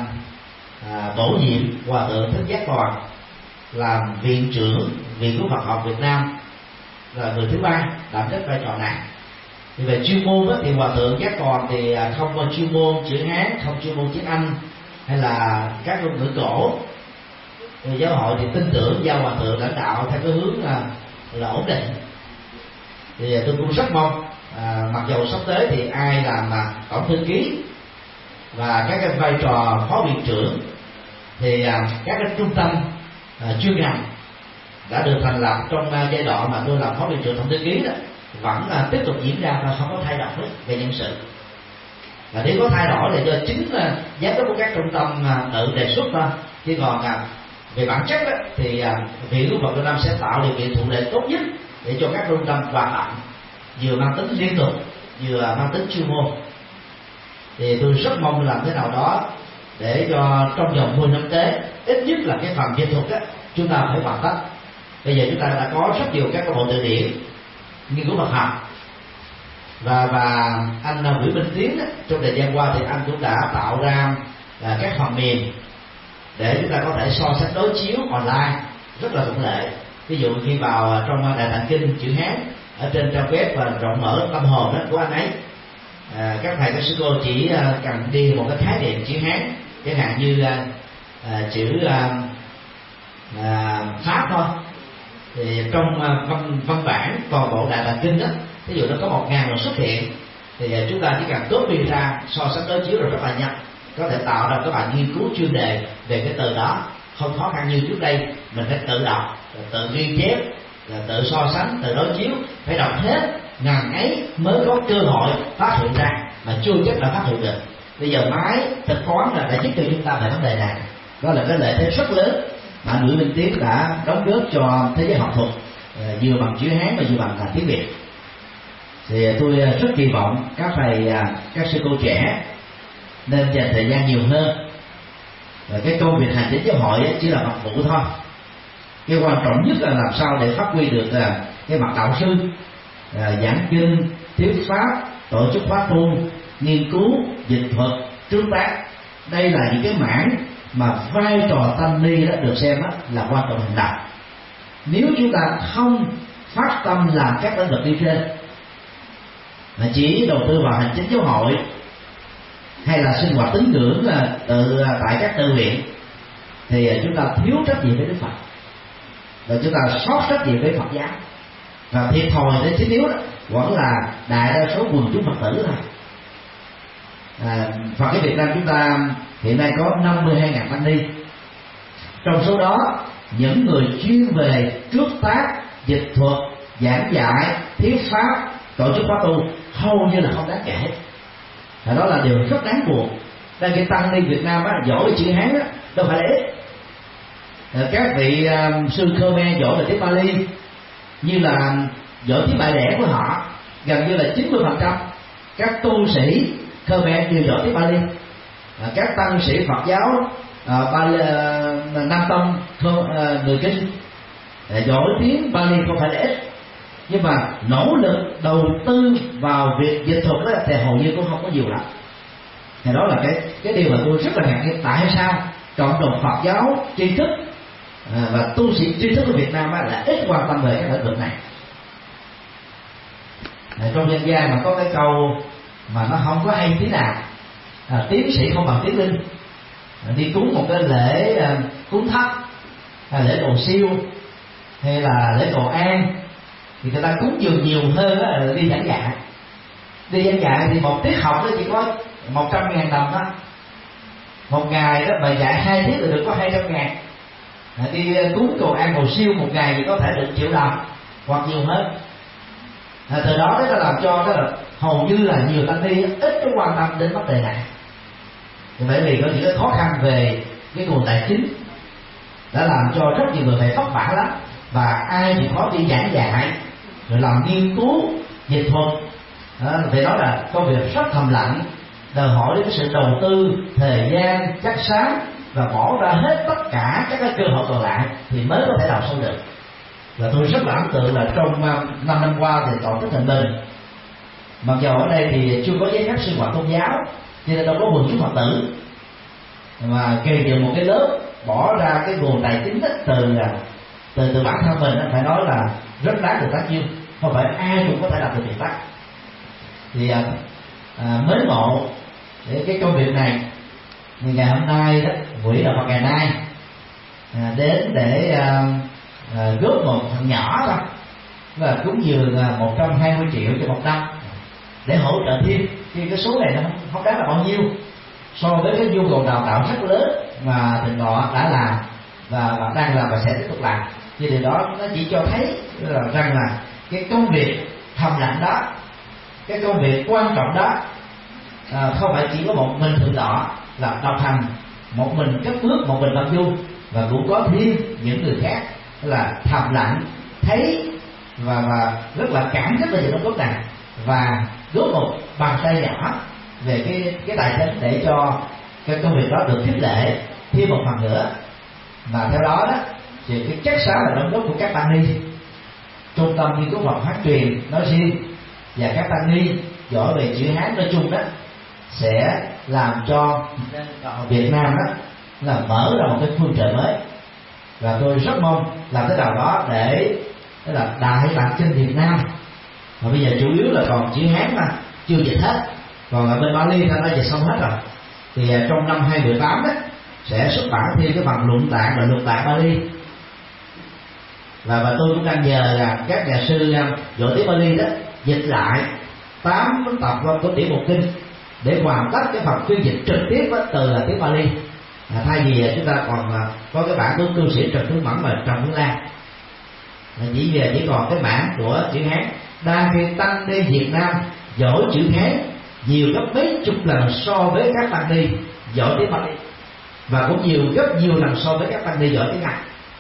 à, bổ nhiệm Hòa Thượng Thích Giác Toàn làm viện trưởng Viện của Phật học Việt Nam, là người thứ ba đảm trách vai trò này. Thì về chuyên môn đó, thì Hòa Thượng Giác Toàn thì không có chuyên môn chữ Hán, không chuyên môn tiếng Anh hay là các ngôn ngữ cổ. Thì giáo hội thì tin tưởng giao Hòa Thượng lãnh đạo theo cái hướng là, là ổn định. Thì tôi cũng rất mong à, mặc dầu sắp tới thì ai làm mà tổng thư ký và các cái vai trò phó viện trưởng, thì à, các cái trung tâm à, chuyên ngành đã được thành lập trong à, giai đoạn mà tôi làm phó viện trưởng tổng thư ký đó vẫn à, tiếp tục diễn ra và không có thay đổi về nhân sự. Và nếu có thay đổi là do chính à, giám đốc của các trung tâm à, tự đề xuất thôi, chứ còn à, về bản chất đó, thì à, Viện Nghiên cứu Phật Việt Nam sẽ tạo điều kiện thuận lợi tốt nhất để cho các trung tâm hoạt động vừa mang tính liên tục vừa mang tính chuyên môn. Thì tôi rất mong làm thế nào đó để cho trong vòng mười năm tới, ít nhất là cái phần dịch thuật đó chúng ta phải hoàn tất. Bây giờ chúng ta đã có rất nhiều các bộ từ điển nghiên cứu Phật học, và và anh Nguyễn Minh Tiến đó, trong thời gian qua thì anh cũng đã tạo ra là các phần mềm để chúng ta có thể so sánh đối chiếu online rất là thuận lợi. Ví dụ khi vào trong đại tạng kinh chữ Hán ở trên trang web và rộng mở tâm hồn đó của anh ấy, à, các thầy các sư cô chỉ à, cần đi một cái khái niệm chữ Hán, chẳng hạn như à, à, chữ à, à, Pháp thôi, thì trong à, văn văn bản toàn bộ đại tạng kinh đó, ví dụ nó có một ngàn lần xuất hiện, thì à, chúng ta chỉ cần copy ra so sánh đối chiếu rồi rất là nhanh, có thể tạo ra các bạn nghiên cứu chuyên đề về cái từ đó, không khó khăn như trước đây mình phải tự đọc, tự ghi chép, là tự so sánh, tự đối chiếu, phải đọc hết ngàn ấy mới có cơ hội phát hiện ra, mà chưa chắc đã phát hiện được. Bây giờ máy thực toán là đã giúp cho chúng ta về vấn đề này, đó là cái lợi thế rất lớn mà Nguyễn Minh Tiến đã đóng góp cho thế giới học thuật, vừa bằng chữ Hán và vừa bằng là tiếng Việt. Thì tôi rất kỳ vọng các thầy các sư cô trẻ nên dành thời gian nhiều hơn. Và cái công việc hành chính giáo hội chỉ là mặt vụ thôi. Cái quan trọng nhất là làm sao để phát huy được cái mặt đạo sư, giảng kinh, thuyết pháp, tổ chức khóa tu, nghiên cứu, dịch thuật, tương tác. Đây là những cái mảng mà vai trò tăng ni đó được xem đó là quan trọng hàng đầu. Nếu chúng ta không phát tâm làm các lĩnh vực đi trên, mà chỉ đầu tư vào hành chính giáo hội hay là sinh hoạt tín ngưỡng là tự tại các tự viện, thì chúng ta thiếu trách nhiệm với Đức Phật, và chúng ta sót trách nhiệm với Phật giáo, và thiệt thòi đến chính yếu đó vẫn là đại đa số quần chúng Phật tử thôi. À, Phật giáo Việt Nam chúng ta hiện nay có năm mươi hai nghìn tăng ni, Trong số đó, những người chuyên về trước tác, dịch thuật, giảng dạy, thuyết pháp, tổ chức khóa tu hầu như là không đáng kể. Và đó là điều rất đáng buồn. Đang cái tăng ni Việt Nam á, giỏi chữ Hán á, đâu phải là ít. Các vị uh, sư Khmer giỏi về tiếng Bali, như là giỏi tiếng mẹ đẻ của họ, gần như là chín mươi phần trăm các tu sĩ Khmer đều giỏi tiếng Bali. À, các tăng sĩ Phật giáo à, Bali, à, Nam Tông à, người Kinh à, giỏi tiếng Bali không phải là ít, nhưng mà nỗ lực đầu tư vào việc dịch thuật đó thì hầu như cũng không có nhiều lắm. Thì đó là cái cái điều mà tôi rất là ngạc nhiên. Tại sao cộng đồng Phật giáo tri thức à, và tu sĩ tri thức của Việt Nam á, là ít quan tâm về cái lĩnh vực này. À, trong dân gian mà có cái câu mà nó không có hay tí nào, à, tiến sĩ không bằng tiến linh. À, đi cúng một cái lễ à, cúng thấp, hay lễ cầu siêu, hay là lễ cầu an, thì người ta cúng dường nhiều hơn đó là đi giảng dạy. Đi giảng dạy thì một tiết học nó chỉ có một trăm ngàn đồng đó, một ngày đó mà dạy hai tiết là được có hai trăm ngàn. À, đi cúng cầu an cầu siêu một ngày thì có thể được triệu đồng hoặc nhiều hơn. À, từ đó nó làm cho đó là hầu như là nhiều tăng ni ít có quan tâm đến vấn đề này. Thì bởi vì có những cái khó khăn về cái nguồn tài chính đã làm cho rất nhiều người phải vất vả lắm, và ai thì khó đi giảng dạy rồi làm nghiên cứu dịch thuật. À, thì đó là công việc rất thầm lặng, đòi hỏi đến cái sự đầu tư thời gian chắc xám và bỏ ra hết tất cả các cái cơ hội còn lại thì mới có thể đào sâu được. Và tôi rất là ấn tượng là trong năm năm qua thì tổ chức Thịnh Bình, mặc dù ở đây thì chưa có giấy phép sinh hoạt tôn giáo cho nên đâu có quần chúng Phật tử, mà gây dựng một cái lớp bỏ ra cái nguồn tài chính từ từ từ bản thân mình, phải nói là rất đáng được tán dương. Không phải ai cũng có thể làm được việc đó. Thì à, mến mộ để cái công việc này, thì ngày hôm nay đó quỹ đạo Phật ngày nay à, đến để à, à, góp một phần nhỏ thôi, và cúng dường một trăm hai mươi triệu cho một năm để hỗ trợ thêm. Thì cái số này nó không, không đáng là bao nhiêu so với cái nhu cầu đào tạo rất lớn mà Thịnh Ngọ đã làm và bạn đang làm và sẽ tiếp tục làm. Thì điều đó nó chỉ cho thấy là rằng là cái công việc thầm lặng đó, cái công việc quan trọng đó à, không phải chỉ có một mình Thượng Tọa là độc hành, một mình cất bước, một mình tập du, và cũng có thêm những người khác là thầm lặng thấy và, và rất là cảm kích về những đóng góp này, và góp một bàn tay nhỏ về cái cái tài chính để cho cái công việc đó được khích lệ thêm một phần nữa. Và theo đó đó thì cái chắc chắn là đóng góp của các tăng ni trung tâm nghiên cứu Phật phát truyền nói riêng và các tăng ni giỏi về chữ Hán nói chung đó sẽ làm cho Việt Nam đó là mở ra một cái phương trời mới. Và tôi rất mong làm thế nào đó để đó là đại tạng kinh Việt Nam, mà bây giờ chủ yếu là còn chữ Hán mà chưa dịch hết, còn ở bên Bali ta đã dịch xong hết rồi. Thì trong năm hai không một tám đó sẽ xuất bản thêm cái phần luận tạng và luận tạng Bali. Và, và tôi cũng đang nhờ là các nhà sư giỏi tiếng Bali đó dịch lại tám tập của Tiểu Mục Kinh để hoàn tất cái phần phiên dịch trực tiếp đó, từ là tiếng Bali. À, thay vì chúng ta còn có cái bản của cư sĩ Trần Tuấn Mẫn và Trần Tuấn Lan, chỉ về chỉ còn cái bản của chữ Hán. Đang khi tăng ni Việt Nam giỏi chữ Hán nhiều gấp mấy chục lần so với các tăng ni giỏi tiếng Bali, và cũng nhiều rất nhiều lần so với các tăng ni giỏi tiếng Anh.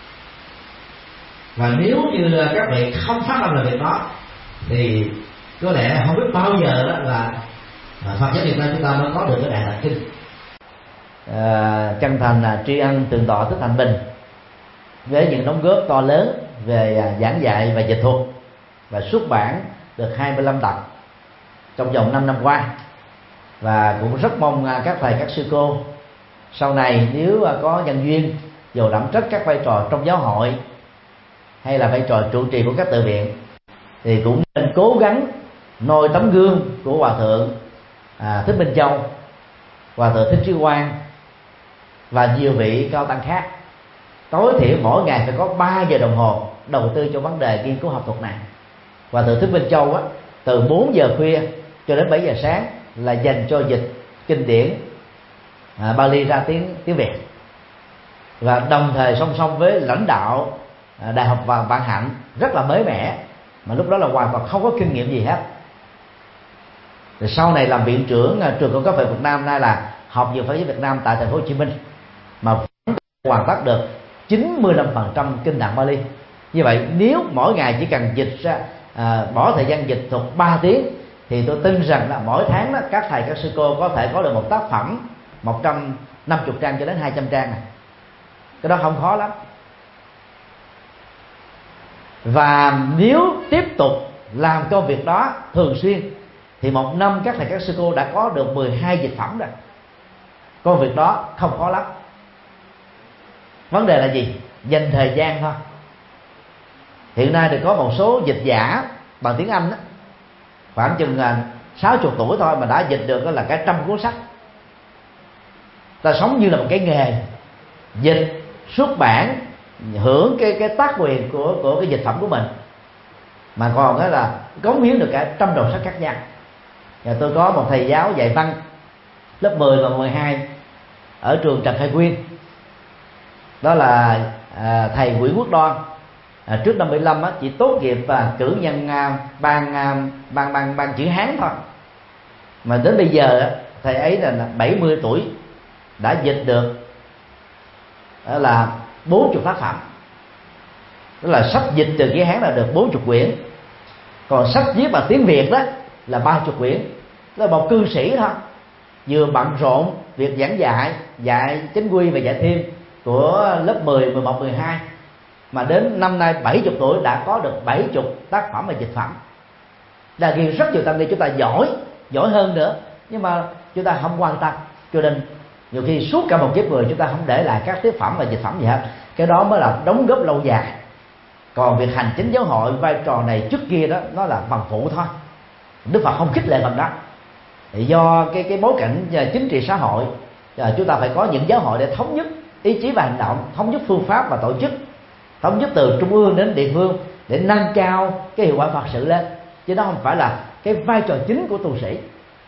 Và nếu như các vị không phát âm là việc đó thì có lẽ không biết bao giờ đó là Phật giáo Việt Nam chúng ta mới có được cái đại tạng kinh. À, chân thành là tri ân Thượng tọa Thích Thanh Bình với những đóng góp to lớn về giảng dạy và dịch thuật, và xuất bản được hai mươi lăm tập trong vòng năm năm qua. Và cũng rất mong các thầy các sư cô sau này nếu có nhân duyên dù đảm trách các vai trò trong giáo hội hay là vai trò trụ trì của các tự viện thì cũng nên cố gắng noi tấm gương của Hòa thượng à, Thích Minh Châu, Hòa thượng Thích Trí Quang và nhiều vị cao tăng khác. Tối thiểu mỗi ngày phải có ba giờ đồng hồ đầu tư cho vấn đề nghiên cứu học thuật này. Hòa thượng Thích Minh Châu á, từ bốn giờ khuya cho đến bảy giờ sáng là dành cho dịch kinh điển à, Bali ra tiếng tiếng Việt. và đồng thời song song với lãnh đạo Đại học và Vạn Hạnh rất là mới mẻ, mà lúc đó là hoàn toàn không có kinh nghiệm gì hết. Rồi sau này làm viện trưởng trường Cao cấp Phật Việt Nam, nay là Học viện Phật giáo Việt Nam tại thành phố Hồ Chí Minh, mà hoàn tất được chín mươi lăm phần trăm kinh Tạng Bali. Như vậy nếu mỗi ngày chỉ cần dịch ra à, bỏ thời gian dịch thuật ba tiếng, thì tôi tin rằng là mỗi tháng đó, các thầy các sư cô có thể có được một tác phẩm một trăm năm mươi trang cho đến hai trăm trang này. Cái đó không khó lắm. Và nếu tiếp tục làm công việc đó thường xuyên thì một năm các thầy các sư cô đã có được mười hai dịch phẩm rồi. Công việc đó không khó lắm. Vấn đề là gì? Dành thời gian thôi. Hiện nay thì có một số dịch giả bằng tiếng Anh đó, khoảng chừng sáu mươi tuổi thôi mà đã dịch được là cả trăm cuốn sách. Ta sống như là một cái nghề dịch, xuất bản, hưởng cái cái tác quyền của của cái dịch phẩm của mình, mà còn đó là cống hiến được cả trăm đầu sách khác nhau. Và tôi có một thầy giáo dạy văn lớp mười và mười hai ở trường Trần Khai Quyên, đó là à, thầy Nguyễn Quốc Đoan. À, trước năm bảy mươi lăm á, chỉ tốt nghiệp và cử nhân à, ban, à, ban ban ban chữ Hán thôi, mà đến bây giờ á, thầy ấy là bảy mươi tuổi đã dịch được đó là bốn mươi tác phẩm. Đó là sách dịch từ chữ Hán là được bốn mươi quyển, còn sách viết bằng tiếng Việt đó là ba mươi quyển. Đó là một cư sĩ thôi, vừa bận rộn việc giảng dạy, dạy chính quy và dạy thêm của lớp mười, mười một, mười hai, mà đến năm nay bảy mươi tuổi đã có được bảy mươi tác phẩm và dịch phẩm. Là ghi rất nhiều tâm đi, chúng ta giỏi, giỏi hơn nữa, nhưng mà chúng ta không quan tâm, cho nên nhiều khi suốt cả một kiếp người chúng ta không để lại các tác phẩm và dịch phẩm gì hết. Cái đó mới là đóng góp lâu dài. Còn việc hành chính giáo hội, vai trò này trước kia đó, nó là phần phụ thôi. Đức Phật không khích lệ phần đó. Thì do cái cái bối cảnh chính trị xã hội, chúng ta phải có những giáo hội để thống nhất ý chí và hành động, thống nhất phương pháp và tổ chức, thống nhất từ trung ương đến địa phương để nâng cao cái hiệu quả Phật sự lên, chứ đó không phải là cái vai trò chính của tu sĩ.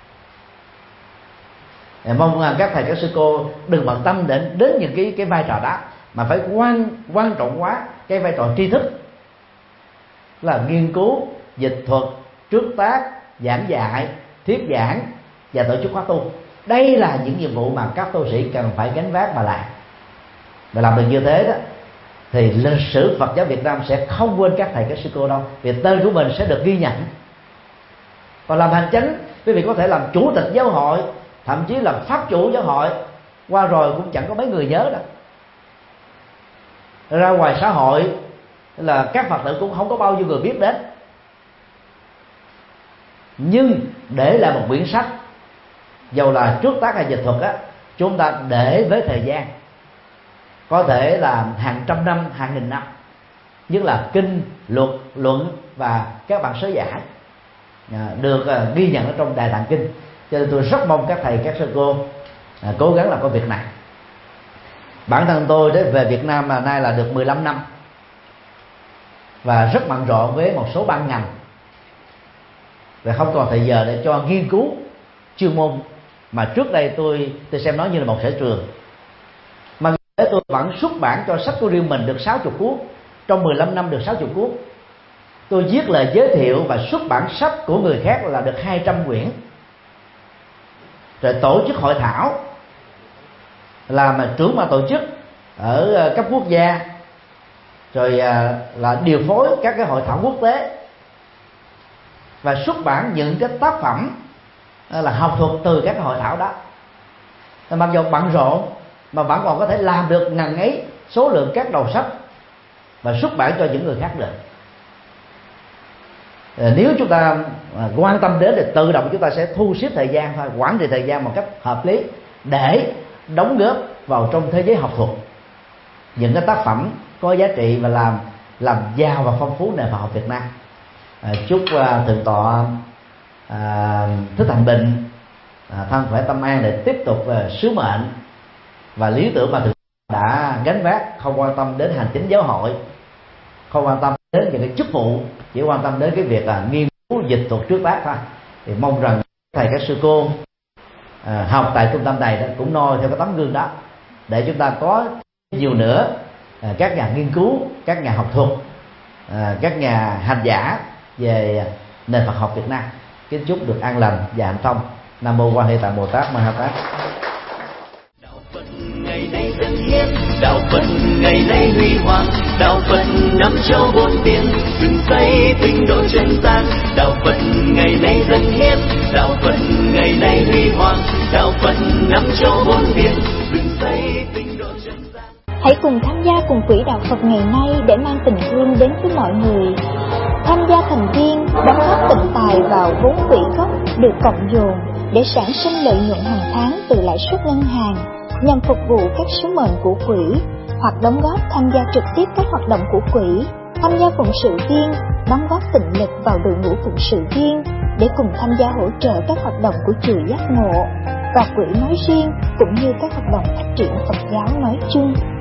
Mong các thầy các sư cô đừng bận tâm đến đến những cái cái vai trò đó, mà phải quan quan trọng quá cái vai trò tri thức, là nghiên cứu, dịch thuật, trước tác, giảng dạy, thuyết giảng và tổ chức khóa tu. Đây là những nhiệm vụ mà các tu sĩ cần phải gánh vác mà làm. Và làm được như thế đó thì lịch sử Phật giáo Việt Nam sẽ không quên các thầy các sư cô đâu, vì tên của mình sẽ được ghi nhận. Còn làm hành chánh, quý vị có thể làm chủ tịch giáo hội, thậm chí là pháp chủ giáo hội, qua rồi cũng chẳng có mấy người nhớ đâu. Ra ngoài xã hội là các Phật tử cũng không có bao nhiêu người biết đến. Nhưng để lại một quyển sách, dầu là trước tác hay dịch thuật á, chúng ta để với thời gian có thể là hàng trăm năm, hàng nghìn năm, nhất là kinh, luật, luận và các bản sớ giải được ghi nhận ở trong Đại Tạng Kinh. Cho nên tôi rất mong các thầy các sư cô cố gắng làm công việc này. Bản thân tôi đến về Việt Nam là nay là được mười lăm năm và rất bận rộn với một số ban ngành, và không còn thời giờ để cho nghiên cứu chuyên môn mà trước đây tôi tôi xem nó như là một sở trường. Mà để tôi vẫn xuất bản cho sách của riêng mình được sáu mươi cuốn, trong mười lăm năm được sáu mươi cuốn. Tôi viết lời giới thiệu và xuất bản sách của người khác là được hai trăm quyển. Rồi tổ chức hội thảo, làm trưởng ban tổ chức ở cấp quốc gia, rồi là điều phối các cái hội thảo quốc tế, và xuất bản những cái tác phẩm là học thuật từ các hội thảo đó. Mặc dù bận rộn mà vẫn còn có thể làm được ngần ấy số lượng các đầu sách và xuất bản cho những người khác được. Nếu chúng ta quan tâm đến thì tự động chúng ta sẽ thu xếp thời gian thôi, quản trị thời gian một cách hợp lý để đóng góp vào trong thế giới học thuật những cái tác phẩm có giá trị và làm làm giàu và phong phú nền Phật học Việt Nam. À, chúc uh, thượng tọa uh, Thích Thành Bình uh, thân khỏe tâm an để tiếp tục uh, sứ mệnh và lý tưởng mà thượng tọa đã gánh vác, không quan tâm đến hành chính giáo hội, không quan tâm đến những cái chức vụ, chỉ quan tâm đến cái việc là nghiên cứu dịch thuật trước tác thôi. Thì mong rằng thầy các sư cô uh, học tại trung tâm này đó cũng noi theo cái tấm gương đó, để chúng ta có Nhiều nữa các nhà nghiên cứu, các nhà học thuật, các nhà hành giả về nền Phật học Việt Nam. Kính chúc được an lành và hạnh thông. Nam mô Quan Hệ Tạng Bồ Tát Ma Ha Tát. Đạo Phật ngày nay dân hiến, đạo Phật ngày nay huy hoàng, đạo Phật năm châu bốn biển, dựng xây tinh độ chân gian. Đạo Phật ngày nay dân hiến, đạo Phật ngày nay huy hoàng, đạo Phật năm châu bốn biển, dựng xây tinh độ chân gian. Hãy cùng tham gia cùng quỹ đạo Phật ngày nay để mang tình thương đến với mọi người. Tham gia thành viên đóng góp tịnh tài vào vốn quỹ gốc được cộng dồn để sản sinh lợi nhuận hàng tháng từ lãi suất ngân hàng nhằm phục vụ các sứ mệnh của quỹ, hoặc đóng góp tham gia trực tiếp các hoạt động của quỹ, tham gia phụng sự viên, đóng góp tịnh lực vào đội ngũ phụng sự viên để cùng tham gia hỗ trợ các hoạt động của chùa Giác Ngộ và quỹ nói riêng, cũng như các hoạt động phát triển Phật giáo nói chung.